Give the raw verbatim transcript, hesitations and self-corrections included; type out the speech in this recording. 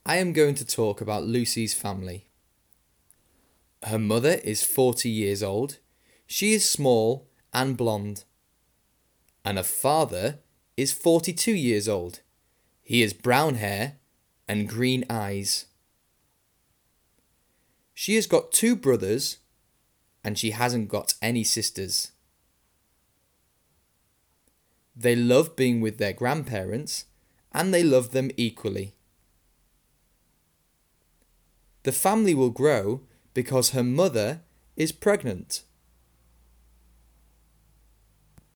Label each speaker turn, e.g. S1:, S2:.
S1: I am going to talk about Lucy's family. Her mother is forty years old. She is small and blonde. And her father is forty-two years old. He has brown hair and green eyes. She has got two brothers and she hasn't got any sisters. They love being with their grandparents and they love them equally. The family will grow because her mother is pregnant.